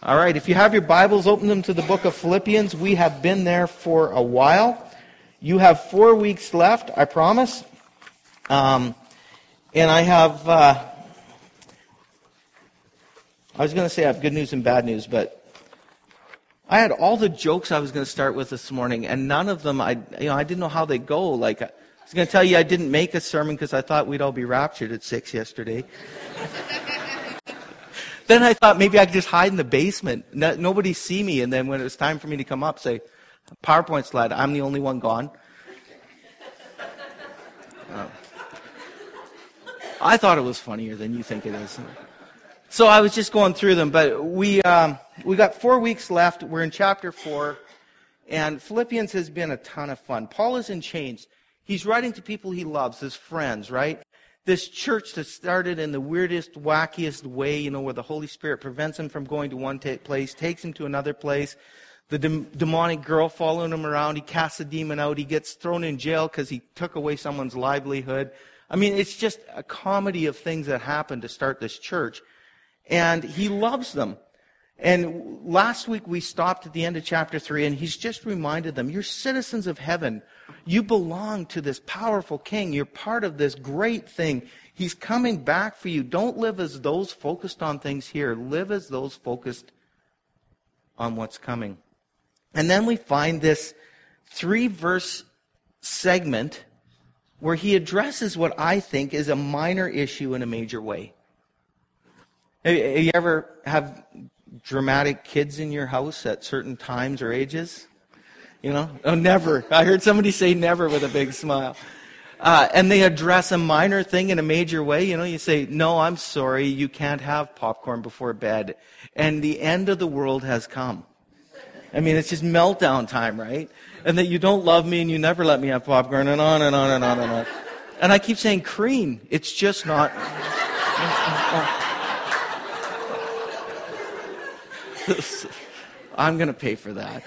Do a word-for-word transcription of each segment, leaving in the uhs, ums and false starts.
All right, if you have your Bibles, open them to the book of Philippians. We have been there for a while. You have four weeks left, I promise. Um, and I have, uh, I was going to say I have good news and bad news, but I had all the jokes I was going to start with this morning, and none of them, I, you know, I didn't know how they go. Like, I was going to tell you I didn't make a sermon because I thought we'd all be raptured at six yesterday. Then I thought maybe I could just hide in the basement. No, nobody see me. And then when it was time for me to come up, say, PowerPoint slide, I'm the only one gone. Uh, I thought it was funnier than you think it is. So I was just going through them. But we um, we got four weeks left. We're in chapter four. And Philippians has been a ton of fun. Paul is in chains. He's writing to people he loves, his friends, right? This church that started in the weirdest, wackiest way, you know, where the Holy Spirit prevents him from going to one ta- place, takes him to another place. The de- demonic girl following him around. He casts a demon out. He gets thrown in jail because he took away someone's livelihood. I mean, it's just a comedy of things that happened to start this church. And he loves them. And last week we stopped at the end of chapter three, and he's just reminded them, you're citizens of heaven. You belong to this powerful king. You're part of this great thing. He's coming back for you. Don't live as those focused on things here. Live as those focused on what's coming. And then we find this three-verse segment where he addresses what I think is a minor issue in a major way. Have you ever have dramatic kids in your house at certain times or ages? You know? Oh, never. I heard somebody say never with a big smile. Uh, and they address a minor thing in a major way. You know, you say, no, I'm sorry, you can't have popcorn before bed. And the end of the world has come. I mean, it's just meltdown time, right? And that you don't love me and you never let me have popcorn, and on and on and on and on. And I keep saying, Crean, it's just not... I'm going to pay for that.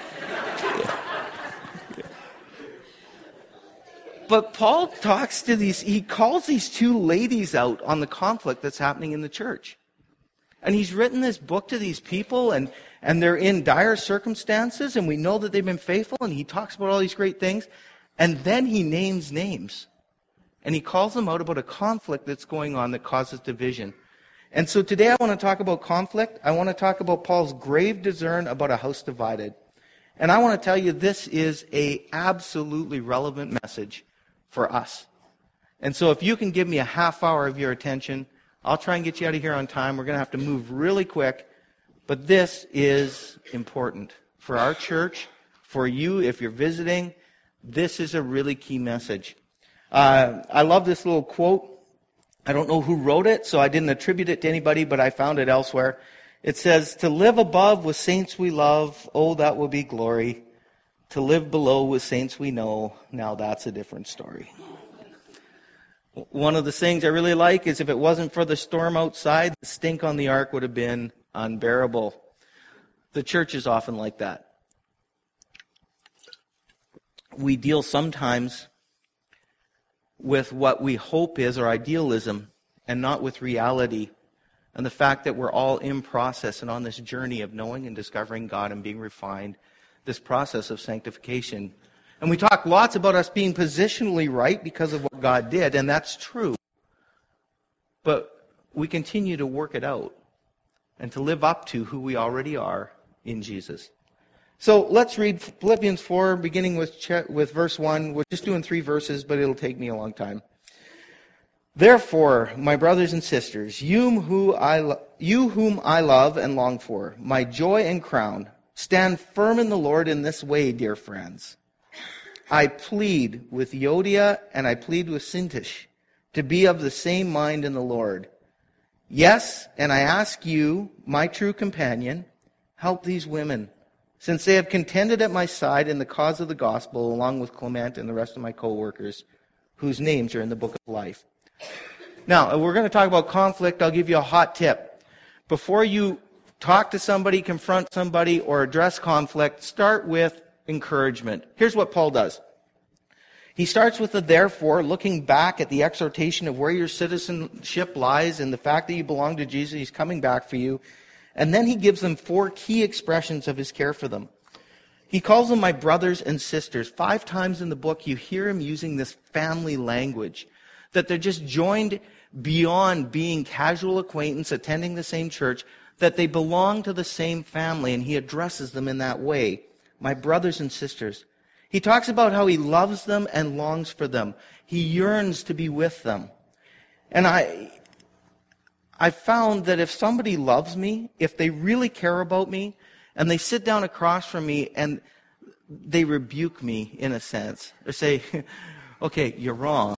But Paul talks to these, he calls these two ladies out on the conflict that's happening in the church. And he's written this book to these people, and, and they're in dire circumstances, and we know that they've been faithful, and he talks about all these great things. And then he names names. And he calls them out about a conflict that's going on that causes division. And so today I want to talk about conflict. I want to talk about Paul's grave discern about a house divided. And I want to tell you this is a absolutely relevant message for us. And so if you can give me a half hour of your attention, I'll try and get you out of here on time. We're going to have to move really quick. But this is important for our church, for you if you're visiting. This is a really key message. Uh, I love this little quote. I don't know who wrote it, so I didn't attribute it to anybody, but I found it elsewhere. It says, to live above with saints we love, oh, that will be glory. To live below with saints we know, now that's a different story. One of the things I really like is if it wasn't for the storm outside, the stink on the ark would have been unbearable. The church is often like that. We deal sometimes with what we hope is our idealism and not with reality and the fact that we're all in process and on this journey of knowing and discovering God and being refined, this process of sanctification. And we talk lots about us being positionally right because of what God did, and that's true. But we continue to work it out and to live up to who we already are in Jesus. So let's read Philippians four, beginning with with verse one. We're just doing three verses, but it'll take me a long time. Therefore, my brothers and sisters, you who I lo- you whom I love and long for, my joy and crown, stand firm in the Lord in this way, dear friends. I plead with Euodia and I plead with Syntyche to be of the same mind in the Lord. Yes, and I ask you, my true companion, help these women, since they have contended at my side in the cause of the gospel, along with Clement and the rest of my co-workers, whose names are in the book of life. Now, we're going to talk about conflict. I'll give you a hot tip. Before you talk to somebody, confront somebody, or address conflict, start with encouragement. Here's what Paul does. He starts with the therefore, looking back at the exhortation of where your citizenship lies and the fact that you belong to Jesus. He's coming back for you. And then he gives them four key expressions of his care for them. He calls them my brothers and sisters. Five times in the book, you hear him using this family language, that they're just joined beyond being casual acquaintance, attending the same church, that they belong to the same family, and he addresses them in that way. My brothers and sisters. He talks about how he loves them and longs for them. He yearns to be with them. And I, I found that if somebody loves me, if they really care about me, and they sit down across from me and they rebuke me in a sense, or say, okay, you're wrong,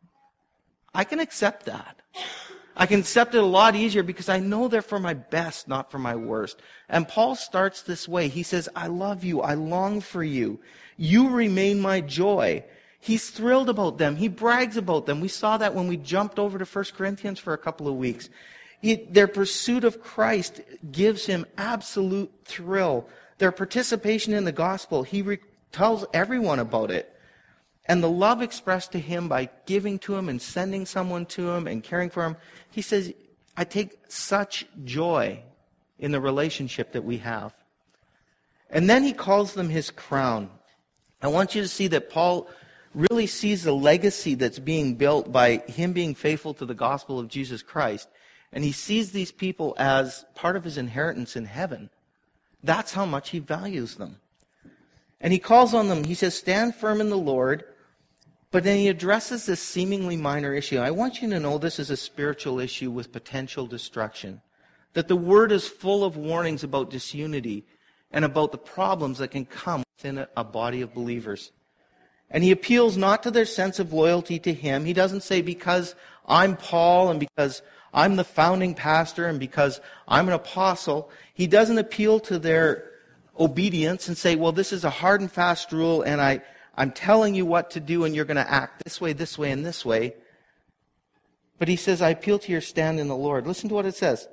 I can accept that. I can accept it a lot easier because I know they're for my best, not for my worst. And Paul starts this way. He says, I love you. I long for you. You remain my joy. He's thrilled about them. He brags about them. We saw that when we jumped over to First Corinthians for a couple of weeks. He, their pursuit of Christ gives him absolute thrill. Their participation in the gospel, he re- tells everyone about it. And the love expressed to him by giving to him and sending someone to him and caring for him, he says, I take such joy in the relationship that we have. And then he calls them his crown. I want you to see that Paul really sees the legacy that's being built by him being faithful to the gospel of Jesus Christ. And he sees these people as part of his inheritance in heaven. That's how much he values them. And he calls on them, he says, stand firm in the Lord. But then he addresses this seemingly minor issue. I want you to know this is a spiritual issue with potential destruction. That the word is full of warnings about disunity and about the problems that can come within a, a body of believers. And he appeals not to their sense of loyalty to him. He doesn't say because I'm Paul and because I'm the founding pastor and because I'm an apostle. He doesn't appeal to their obedience and say, well, this is a hard and fast rule and I... I'm telling you what to do and you're going to act this way, this way, and this way. But he says, I appeal to your stand in the Lord. Listen to what it says.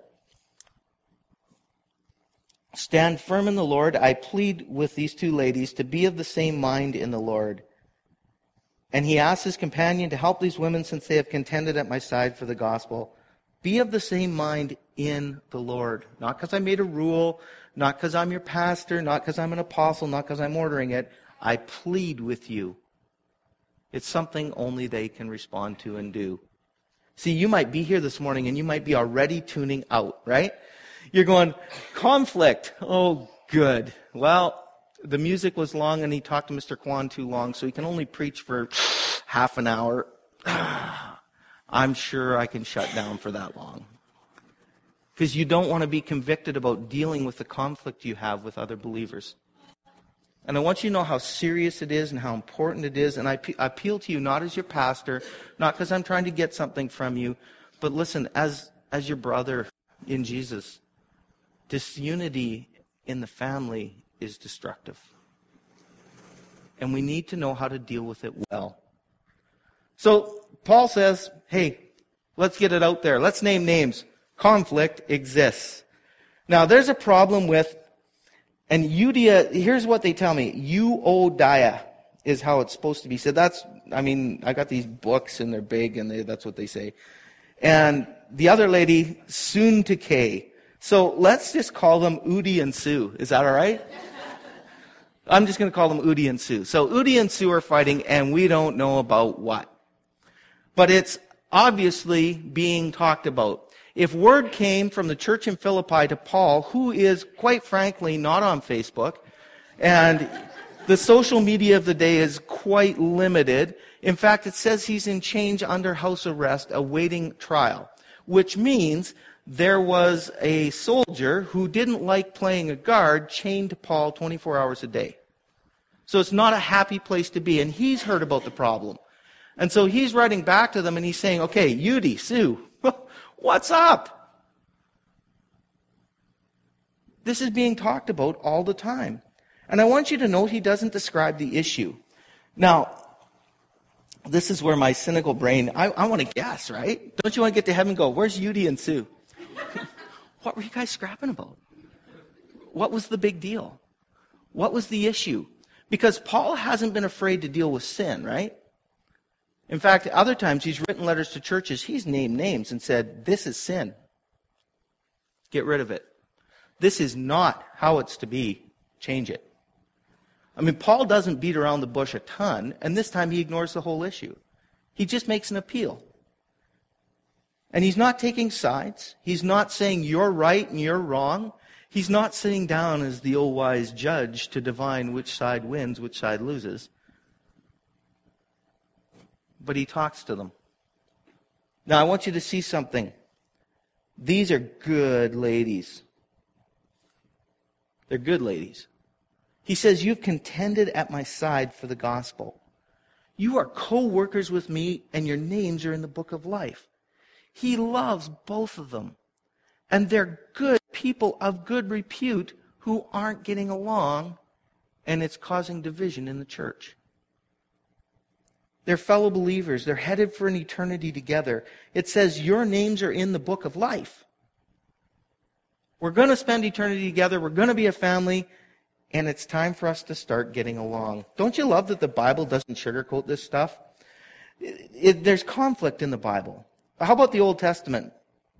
Stand firm in the Lord. I plead with these two ladies to be of the same mind in the Lord. And he asks his companion to help these women since they have contended at my side for the gospel. Be of the same mind in the Lord. Not because I made a rule, not because I'm your pastor, not because I'm an apostle, not because I'm ordering it. I plead with you. It's something only they can respond to and do. See, you might be here this morning and you might be already tuning out, right? You're going, conflict. Oh, good. Well, the music was long and he talked to Mister Kwan too long, so he can only preach for half an hour. I'm sure I can shut down for that long. Because you don't want to be convicted about dealing with the conflict you have with other believers. And I want you to know how serious it is and how important it is. And I, I appeal to you not as your pastor, not because I'm trying to get something from you, but listen, as, as your brother in Jesus, disunity in the family is destructive. And we need to know how to deal with it well. So Paul says, hey, let's get it out there. Let's name names. Conflict exists. Now, there's a problem with And Euodia, here's what they tell me. Euodia is how it's supposed to be said. That's, I mean, I got these books and they're big and they, that's what they say. And the other lady, Syntyche. So let's just call them Udi and Sue. Is that all right? I'm just going to call them Udi and Sue. So Udi and Sue are fighting and we don't know about what. But it's obviously being talked about. If word came from the church in Philippi to Paul, who is, quite frankly, not on Facebook, and the social media of the day is quite limited. In fact, it says he's in chains under house arrest awaiting trial, which means there was a soldier who didn't like playing a guard chained to Paul twenty-four hours a day. So it's not a happy place to be, and he's heard about the problem. And so he's writing back to them and he's saying, okay, Udi, Sue, what's up? This is being talked about all the time. And I want you to note he doesn't describe the issue. Now, this is where my cynical brain, I, I want to guess, right? Don't you want to get to heaven and go, where's Udi and Sue? What were you guys scrapping about? What was the big deal? What was the issue? Because Paul hasn't been afraid to deal with sin, right? In fact, other times he's written letters to churches, he's named names and said, this is sin. Get rid of it. This is not how it's to be. Change it. I mean, Paul doesn't beat around the bush a ton, and this time he ignores the whole issue. He just makes an appeal. And he's not taking sides. He's not saying you're right and you're wrong. He's not sitting down as the all-wise judge to divine which side wins, which side loses. But he talks to them. Now, I want you to see something. These are good ladies. They're good ladies. He says, you've contended at my side for the gospel. You are co-workers with me, and your names are in the book of life. He loves both of them. And they're good people of good repute who aren't getting along, and it's causing division in the church. They're fellow believers. They're headed for an eternity together. It says your names are in the book of life. We're going to spend eternity together. We're going to be a family. And it's time for us to start getting along. Don't you love that the Bible doesn't sugarcoat this stuff? It, it, there's conflict in the Bible. How about the Old Testament?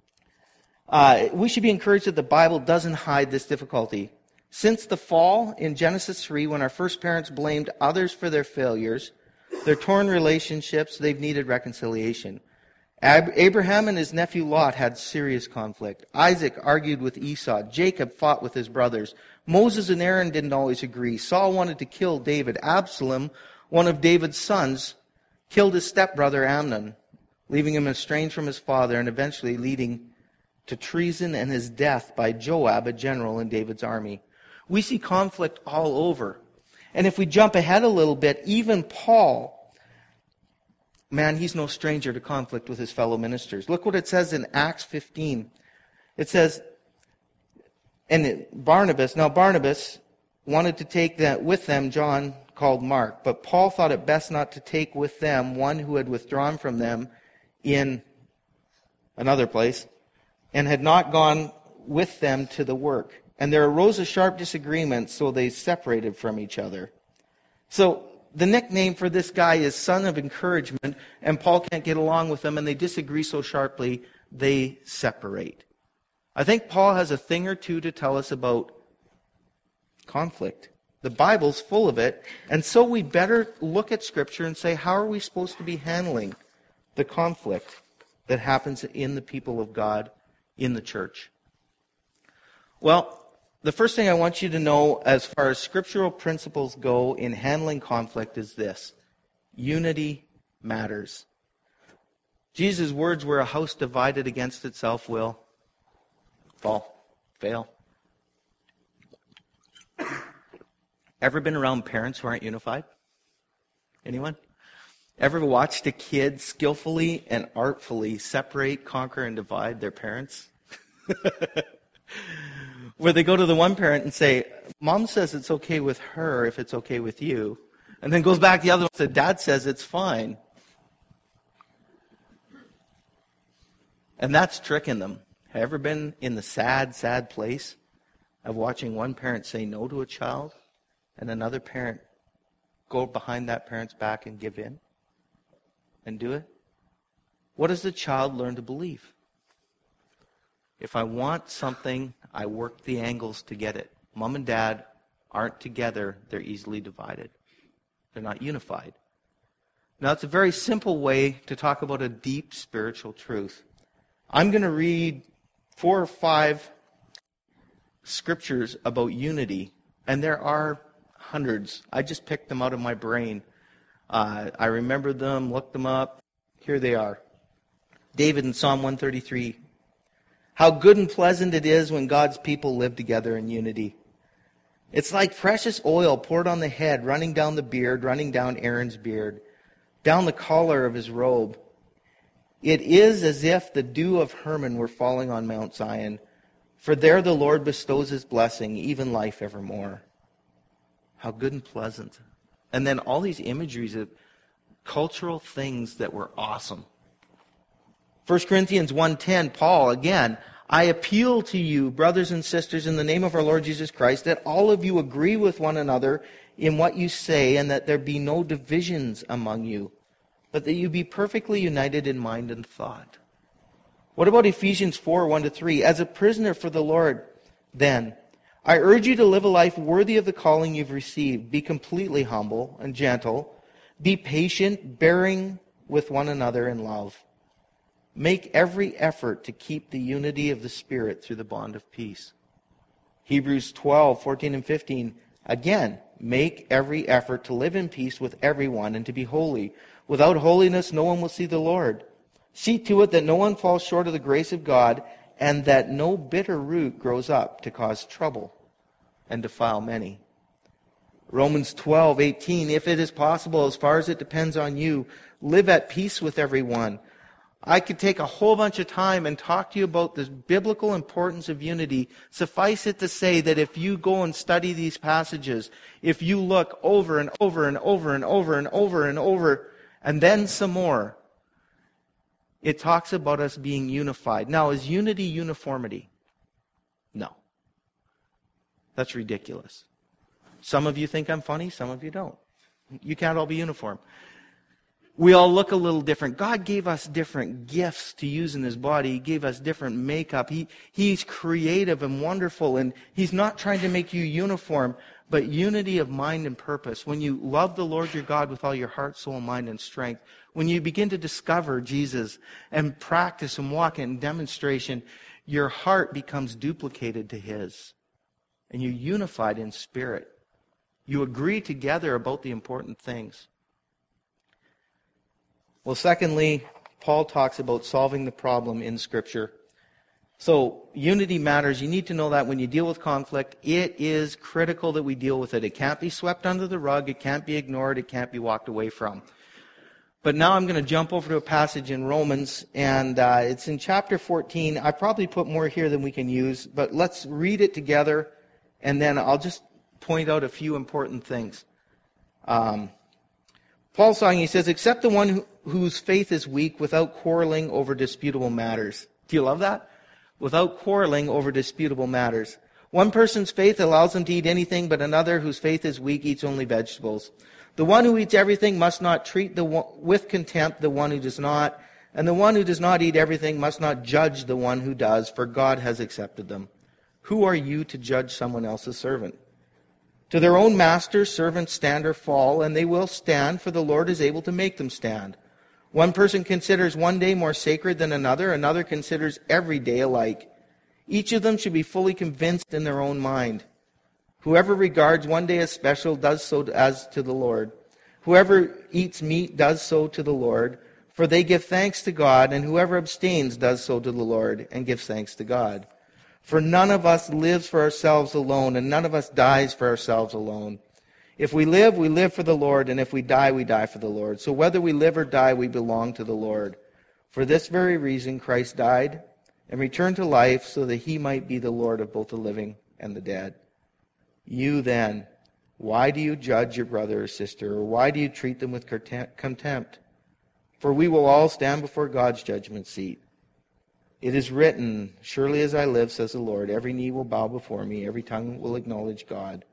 Uh, we should be encouraged that the Bible doesn't hide this difficulty. Since the fall in Genesis three, when our first parents blamed others for their failures, their torn relationships, they've needed reconciliation. Ab- Abraham and his nephew Lot had serious conflict. Isaac argued with Esau. Jacob fought with his brothers. Moses and Aaron didn't always agree. Saul wanted to kill David. Absalom, one of David's sons, killed his stepbrother Amnon, leaving him estranged from his father and eventually leading to treason and his death by Joab, a general in David's army. We see conflict all over. And if we jump ahead a little bit, even Paul, man, he's no stranger to conflict with his fellow ministers. Look what it says in Acts fifteen. It says, and Barnabas, now Barnabas wanted to take that with them John called Mark, but Paul thought it best not to take with them one who had withdrawn from them in another place and had not gone with them to the work. And there arose a sharp disagreement, so they separated from each other. So the nickname for this guy is Son of Encouragement, and Paul can't get along with them, and they disagree so sharply, they separate. I think Paul has a thing or two to tell us about conflict. The Bible's full of it, and so we better look at Scripture and say, how are we supposed to be handling the conflict that happens in the people of God, in the church? Well, the first thing I want you to know as far as scriptural principles go in handling conflict is this: unity matters. Jesus' words were, a house divided against itself will fall, fail. Ever been around parents who aren't unified? Anyone? Ever watched a kid skillfully and artfully separate, conquer, and divide their parents? Where they go to the one parent and say, Mom says it's okay with her if it's okay with you. And then goes back to the other one and says, Dad says it's fine. And that's tricking them. Have you ever been in the sad, sad place of watching one parent say no to a child and another parent go behind that parent's back and give in and do it? What does the child learn to believe? If I want something, I work the angles to get it. Mom and Dad aren't together. They're easily divided. They're not unified. Now, it's a very simple way to talk about a deep spiritual truth. I'm going to read four or five scriptures about unity, and there are hundreds. I just picked them out of my brain. Uh, I remembered them, looked them up. Here they are. David in Psalm one thirty-three. How good and pleasant it is when God's people live together in unity. It's like precious oil poured on the head, running down the beard, running down Aaron's beard, down the collar of his robe. It is as if the dew of Hermon were falling on Mount Zion, for there the Lord bestows his blessing, even life evermore. How good and pleasant. And then all these imageries of cultural things that were awesome. First Corinthians one ten, Paul, again, I appeal to you, brothers and sisters, in the name of our Lord Jesus Christ, that all of you agree with one another in what you say, and that there be no divisions among you, but that you be perfectly united in mind and thought. What about Ephesians four, one to three? As a prisoner for the Lord, Then, I urge you to live a life worthy of the calling you've received. Be completely humble and gentle. Be patient, bearing with one another in love. Make every effort to keep the unity of the Spirit through the bond of peace. Hebrews twelve, fourteen and fifteen. Again, make every effort to live in peace with everyone and to be holy. Without holiness, no one will see the Lord. See to it that no one falls short of the grace of God, and that no bitter root grows up to cause trouble and defile many. Romans twelve, eighteen. If it is possible, as far as it depends on you, live at peace with everyone. I could take a whole bunch of time and talk to you about the biblical importance of unity. Suffice it to say that if you go and study these passages, if you look over and over and over and over and over and over, and then some more, it talks about us being unified. Now, is unity uniformity? No. That's ridiculous. Some of you think I'm funny, some of you don't. You can't all be uniform. We all look a little different. God gave us different gifts to use in His body. He gave us different makeup. He, he's creative and wonderful, and He's not trying to make you uniform, but unity of mind and purpose. When you love the Lord your God with all your heart, soul, mind, and strength, when you begin to discover Jesus and practice and walk in demonstration, your heart becomes duplicated to His, and you're unified in spirit. You agree together about the important things. Well, secondly, Paul talks about solving the problem in Scripture. So, unity matters. You need to know that when you deal with conflict, it is critical that we deal with it. It can't be swept under the rug. It can't be ignored. It can't be walked away from. But now I'm going to jump over to a passage in Romans, and uh, it's in chapter fourteen. I probably put more here than we can use, but let's read it together, and then I'll just point out a few important things. Um, Paul's saying, he says, "Except the one who, whose faith is weak, without quarreling over disputable matters." Do you love that? Without quarreling over disputable matters. One person's faith allows them to eat anything, but another whose faith is weak eats only vegetables. The one who eats everything must not treat the one, with contempt the one who does not, and the one who does not eat everything must not judge the one who does, for God has accepted them. Who are you to judge someone else's servant? To their own master, servants stand or fall, and they will stand, for the Lord is able to make them stand. One person considers one day more sacred than another, another considers every day alike. Each of them should be fully convinced in their own mind. Whoever regards one day as special does so as to the Lord. Whoever eats meat does so to the Lord, for they give thanks to God, and whoever abstains does so to the Lord, and gives thanks to God. For none of us lives for ourselves alone, and none of us dies for ourselves alone. If we live, we live for the Lord, and if we die, we die for the Lord. So whether we live or die, we belong to the Lord. For this very reason, Christ died and returned to life, so that He might be the Lord of both the living and the dead. You then, why do you judge your brother or sister, or why do you treat them with contempt? For we will all stand before God's judgment seat. It is written, "Surely as I live, says the Lord, every knee will bow before me, every tongue will acknowledge God."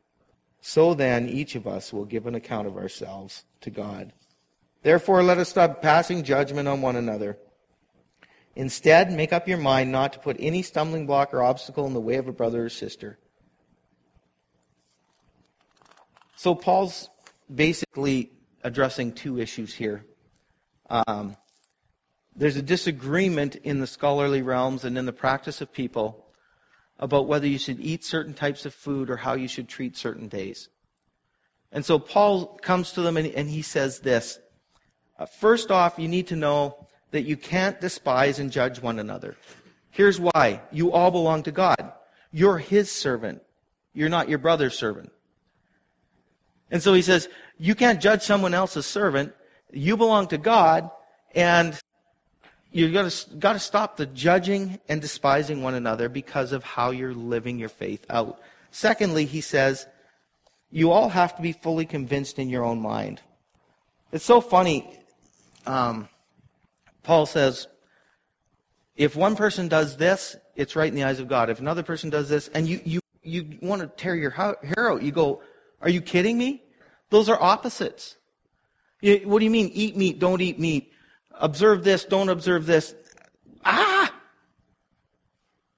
So then, each of us will give an account of ourselves to God. Therefore, let us stop passing judgment on one another. Instead, make up your mind not to put any stumbling block or obstacle in the way of a brother or sister. So Paul's basically addressing two issues here. Um, there's a disagreement in the scholarly realms and in the practice of people about whether you should eat certain types of food or how you should treat certain days. And so Paul comes to them and, and he says this. Uh, first off, you need to know that you can't despise and judge one another. Here's why. You all belong to God. You're His servant. You're not your brother's servant. And so he says, you can't judge someone else's servant. You belong to God, and you've got to, got to stop the judging and despising one another because of how you're living your faith out. Secondly, he says, you all have to be fully convinced in your own mind. It's so funny. Um, Paul says, if one person does this, it's right in the eyes of God. If another person does this, and you, you, you want to tear your hair out, you go, are you kidding me? Those are opposites. You, what do you mean, eat meat, don't eat meat? Observe this, don't observe this. Ah!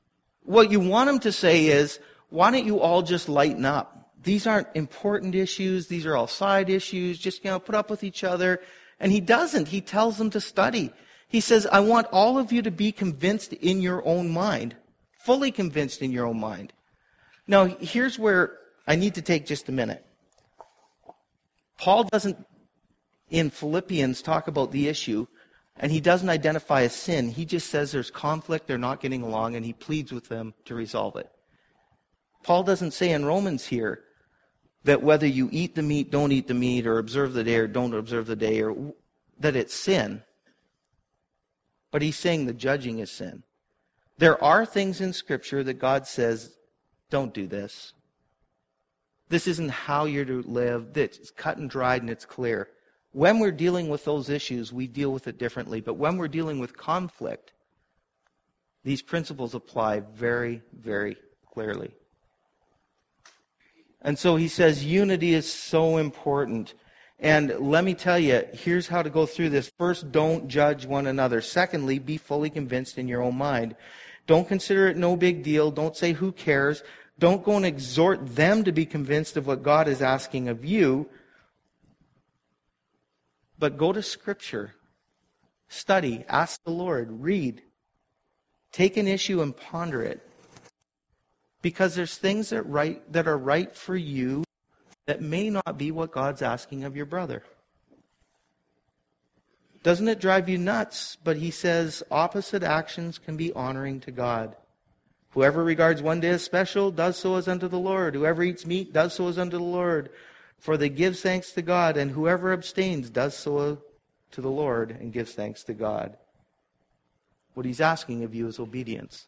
What you want him to say is, why don't you all just lighten up? These aren't important issues. These are all side issues. Just, you know, put up with each other. And he doesn't. He tells them to study. He says, I want all of you to be convinced in your own mind, fully convinced in your own mind. Now, here's where I need to take just a minute. Paul doesn't, in Philippians, talk about the issue, and he doesn't identify a sin. He just says there's conflict, they're not getting along, and he pleads with them to resolve it. Paul doesn't say in Romans here that whether you eat the meat, don't eat the meat, or observe the day or don't observe the day, or that it's sin. But he's saying the judging is sin. There are things in Scripture that God says, don't do this. This isn't how you're to live. It's cut and dried and it's clear. When we're dealing with those issues, we deal with it differently. But when we're dealing with conflict, these principles apply very, very clearly. And so he says unity is so important. And let me tell you, here's how to go through this. First, don't judge one another. Secondly, be fully convinced in your own mind. Don't consider it no big deal. Don't say who cares. Don't go and exhort them to be convinced of what God is asking of you. But go to Scripture. Study. Ask the Lord. Read. Take an issue and ponder it. Because there's things that right that are right for you that may not be what God's asking of your brother. Doesn't it drive you nuts? But he says opposite actions can be honoring to God. Whoever regards one day as special does so as unto the Lord. Whoever eats meat does so as unto the Lord. For they give thanks to God. And whoever abstains does so to the Lord and gives thanks to God. What he's asking of you is obedience.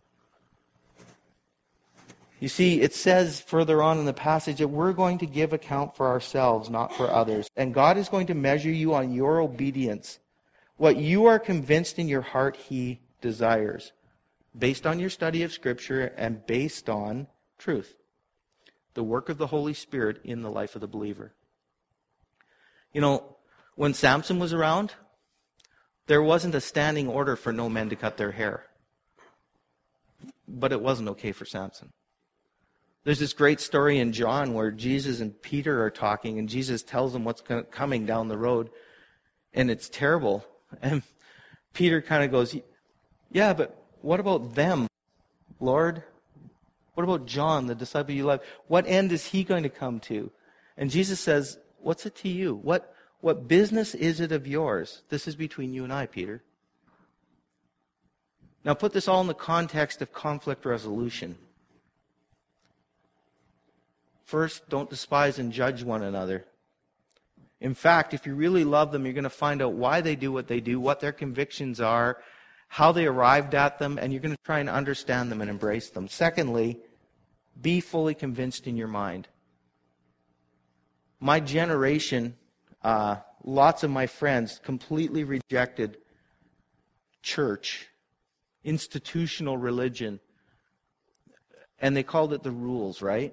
You see, it says further on in the passage that we're going to give account for ourselves, not for others. And God is going to measure you on your obedience. What you are convinced in your heart he desires, based on your study of Scripture and based on truth. The work of the Holy Spirit in the life of the believer. You know, when Samson was around, there wasn't a standing order for no men to cut their hair. But it wasn't okay for Samson. There's this great story in John where Jesus and Peter are talking, and Jesus tells them what's coming down the road, and it's terrible. And Peter kind of goes, yeah, but what about them, Lord? What about John, the disciple you love? What end is he going to come to? And Jesus says, what's it to you? What, what business is it of yours? This is between you and I, Peter. Now put this all in the context of conflict resolution. First, don't despise and judge one another. In fact, if you really love them, you're going to find out why they do what they do, what their convictions are, how they arrived at them, and you're going to try and understand them and embrace them. Secondly, be fully convinced in your mind. My generation, uh, lots of my friends completely rejected church, institutional religion, and they called it the rules, right?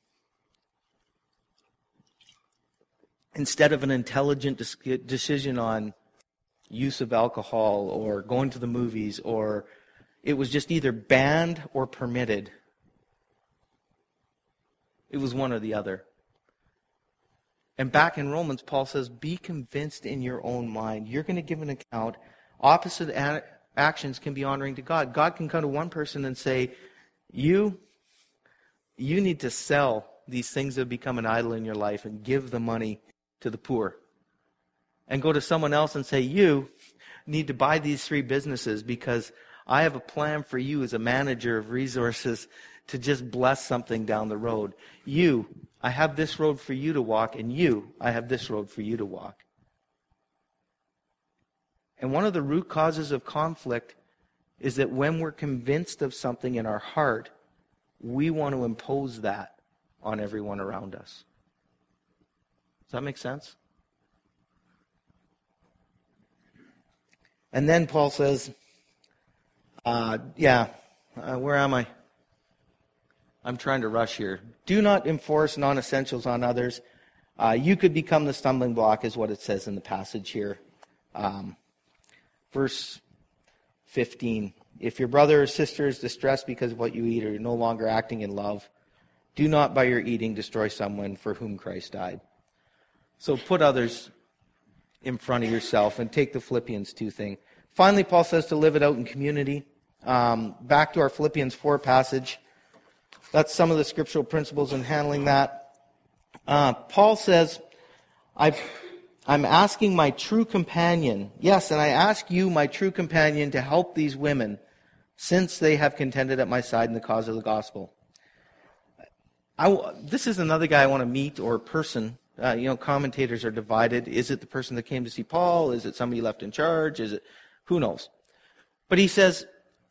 Instead of an intelligent decision on use of alcohol or going to the movies, or it was just either banned or permitted. It was one or the other. And back in Romans, Paul says, be convinced in your own mind. You're going to give an account. Opposite a- actions can be honoring to God. God can come to one person and say, you, you need to sell these things that have become an idol in your life and give the money to the poor. And go to someone else and say, you need to buy these three businesses because I have a plan for you as a manager of resources to just bless something down the road. You, I have this road for you to walk, and you, I have this road for you to walk. And one of the root causes of conflict is that when we're convinced of something in our heart, we want to impose that on everyone around us. Does that make sense? And then Paul says, uh, yeah, uh, where am I? I'm trying to rush here. Do not enforce non-essentials on others. Uh, you could become the stumbling block, is what it says in the passage here. Um, verse fifteen. If your brother or sister is distressed because of what you eat, or you're no longer acting in love, do not by your eating destroy someone for whom Christ died. So put others in front of yourself and take the Philippians two thing. Finally, Paul says to live it out in community. Um, back to our Philippians four passage. That's some of the scriptural principles in handling that. Uh, Paul says, I've, I'm asking my true companion, yes, and I ask you, my true companion, to help these women, since they have contended at my side in the cause of the gospel. I, this is another guy I want to meet, or person. Uh, you know, commentators are divided. Is it the person that came to see Paul? Is it somebody left in charge? Is it, who knows? But he says,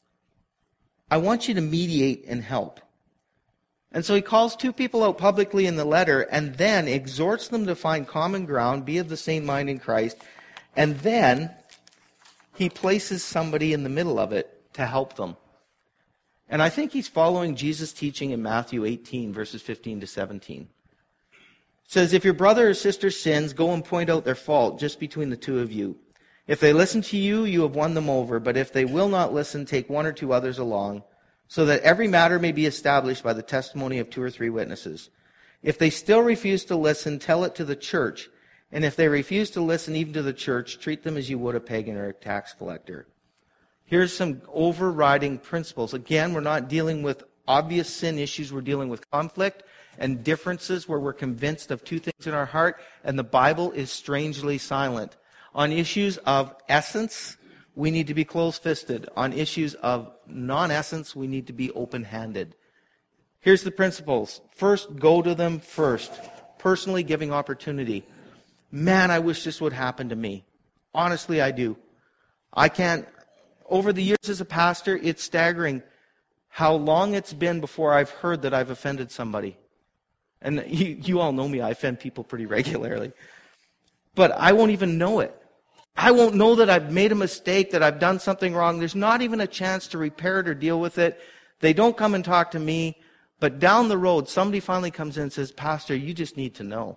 I want you to mediate and help. And so he calls two people out publicly in the letter and then exhorts them to find common ground, be of the same mind in Christ, and then he places somebody in the middle of it to help them. And I think he's following Jesus' teaching in Matthew eighteen, verses fifteen to seventeen. It says, if your brother or sister sins, go and point out their fault just between the two of you. If they listen to you, you have won them over. But if they will not listen, take one or two others along, so that every matter may be established by the testimony of two or three witnesses. If they still refuse to listen, tell it to the church. And if they refuse to listen even to the church, treat them as you would a pagan or a tax collector. Here's some overriding principles. Again, we're not dealing with obvious sin issues. We're dealing with conflict and differences where we're convinced of two things in our heart, and the Bible is strangely silent. On issues of essence, we need to be close-fisted. On issues of non-essence, we need to be open-handed. Here's the principles. First, go to them first. Personally giving opportunity. Man, I wish this would happen to me. Honestly, I do. I can't. Over the years as a pastor, it's staggering how long it's been before I've heard that I've offended somebody. And you, you all know me, I offend people pretty regularly. But I won't even know it. I won't know that I've made a mistake, that I've done something wrong. There's not even a chance to repair it or deal with it. They don't come and talk to me. But down the road, somebody finally comes in and says, Pastor, you just need to know.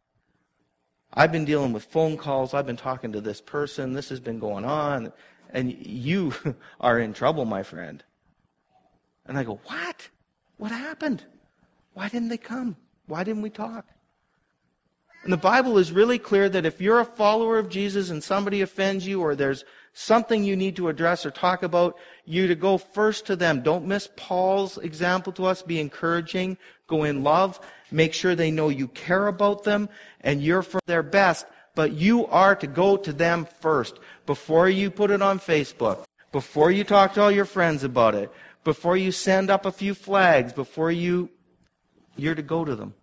I've been dealing with phone calls. I've been talking to this person. This has been going on. And you are in trouble, my friend. And I go, what? What happened? Why didn't they come? Why didn't we talk? And the Bible is really clear that if you're a follower of Jesus and somebody offends you, or there's something you need to address or talk about, you to go first to them. Don't miss Paul's example to us. Be encouraging. Go in love. Make sure they know you care about them and you're for their best. But you are to go to them first. Before you put it on Facebook. Before you talk to all your friends about it. Before you send up a few flags. Before you... You're to go to them.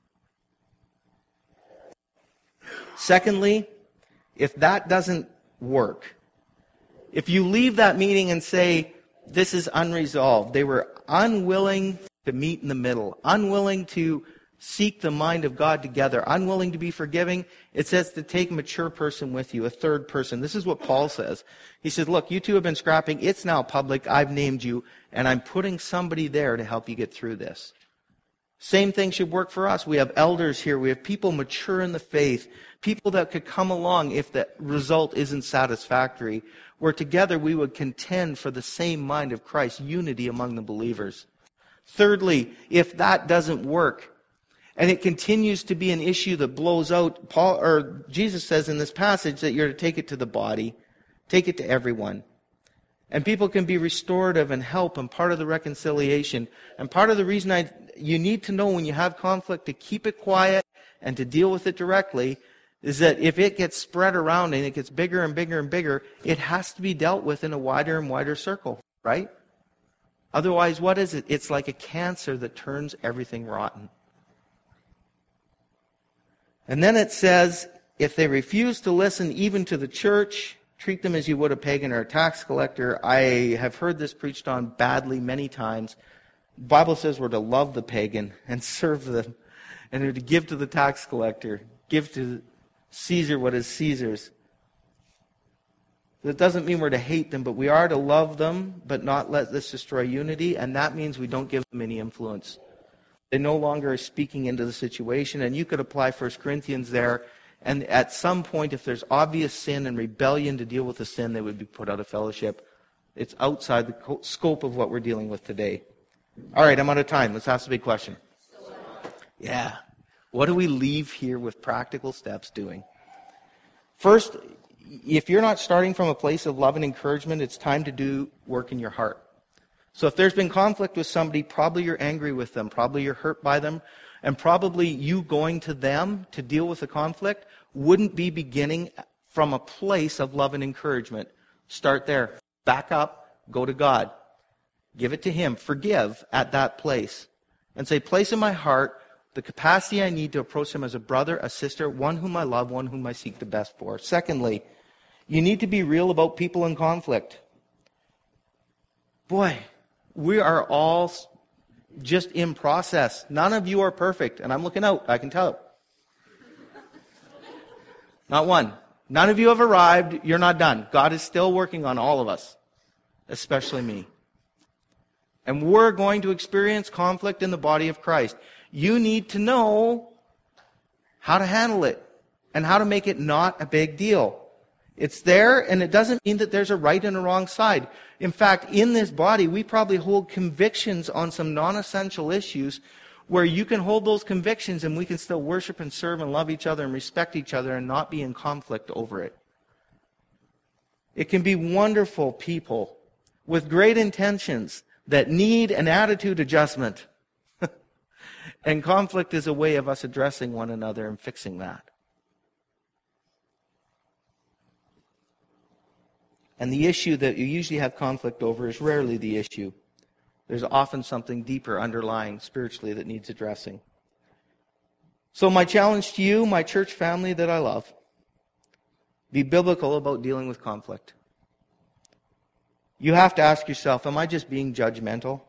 Secondly, if that doesn't work, if you leave that meeting and say, this is unresolved, they were unwilling to meet in the middle, unwilling to seek the mind of God together, unwilling to be forgiving, it says to take a mature person with you, a third person. This is what Paul says. He says, look, you two have been scrapping. It's now public. I've named you, and I'm putting somebody there to help you get through this. Same thing should work for us. We have elders here. We have people mature in the faith. People that could come along if the result isn't satisfactory. Where together we would contend for the same mind of Christ, unity among the believers. Thirdly, if that doesn't work, and it continues to be an issue that blows out, Paul or Jesus says in this passage that you're to take it to the body, take it to everyone. And people can be restorative and help and part of the reconciliation. And part of the reason I you need to know when you have conflict to keep it quiet and to deal with it directly is that if it gets spread around and it gets bigger and bigger and bigger, it has to be dealt with in a wider and wider circle, right? Otherwise, what is it? It's like a cancer that turns everything rotten. And then it says, if they refuse to listen even to the church, treat them as you would a pagan or a tax collector. I have heard this preached on badly many times. The Bible says we're to love the pagan and serve them, and we're to give to the tax collector, give to Caesar what is Caesar's. That doesn't mean we're to hate them, but we are to love them, but not let this destroy unity, and that means we don't give them any influence. They no longer are speaking into the situation, and you could apply First Corinthians there, and at some point, if there's obvious sin and rebellion to deal with the sin, they would be put out of fellowship. It's outside the co- scope of what we're dealing with today. All right, I'm out of time. Let's ask the big question. Yeah. What do we leave here with practical steps doing? First, if you're not starting from a place of love and encouragement, it's time to do work in your heart. So if there's been conflict with somebody, probably you're angry with them, probably you're hurt by them, and probably you going to them to deal with the conflict wouldn't be beginning from a place of love and encouragement. Start there. Back up. Go to God. Give it to Him. Forgive at that place. And say, place in my heart the capacity I need to approach Him as a brother, a sister, one whom I love, one whom I seek the best for. Secondly, you need to be real about people in conflict. Boy, we are all just in process. None of you are perfect, and I'm looking out, I can tell. Not one. None of you have arrived. You're not done. God is still working on all of us, especially me. And we're going to experience conflict in the body of Christ. You need to know how to handle it and how to make it not a big deal. It's there, and it doesn't mean that there's a right and a wrong side. In fact, in this body, we probably hold convictions on some non-essential issues where you can hold those convictions and we can still worship and serve and love each other and respect each other and not be in conflict over it. It can be wonderful people with great intentions that need an attitude adjustment. And conflict is a way of us addressing one another and fixing that. And the issue that you usually have conflict over is rarely the issue. There's often something deeper underlying spiritually that needs addressing. So my challenge to you, my church family that I love, be biblical about dealing with conflict. You have to ask yourself, am I just being judgmental?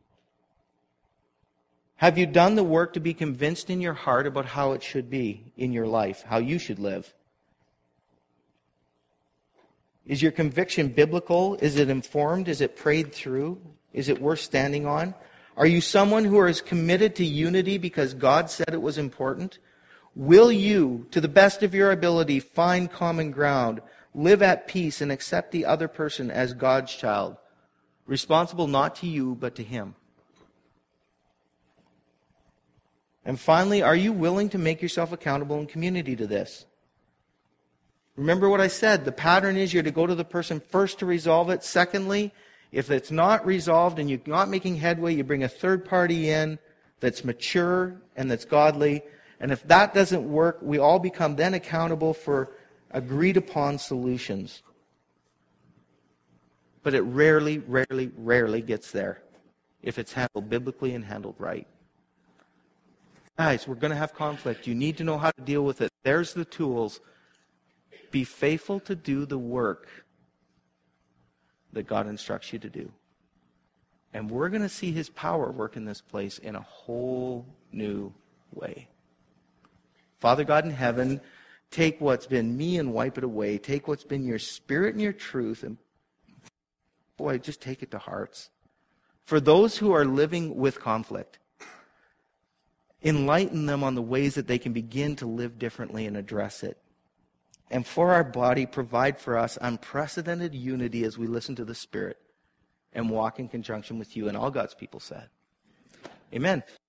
Have you done the work to be convinced in your heart about how it should be in your life, how you should live? Is your conviction biblical? Is it informed? Is it prayed through? Is it worth standing on? Are you someone who is committed to unity because God said it was important? Will you, to the best of your ability, find common ground, live at peace, and accept the other person as God's child, responsible not to you, but to Him? And finally, are you willing to make yourself accountable in community to this? Remember what I said. The pattern is you're to go to the person first to resolve it. Secondly, if it's not resolved and you're not making headway, you bring a third party in that's mature and that's godly. And if that doesn't work, we all become then accountable for agreed upon solutions. But it rarely, rarely, rarely gets there if it's handled biblically and handled right. Guys, we're going to have conflict. You need to know how to deal with it. There's the tools. Be faithful to do the work that God instructs you to do. And we're going to see His power work in this place in a whole new way. Father God in heaven, take what's been me and wipe it away. Take what's been your Spirit and your truth, and boy, just take it to hearts. For those who are living with conflict, enlighten them on the ways that they can begin to live differently and address it. And for our body, provide for us unprecedented unity as we listen to the Spirit and walk in conjunction with you. And all God's people said, amen.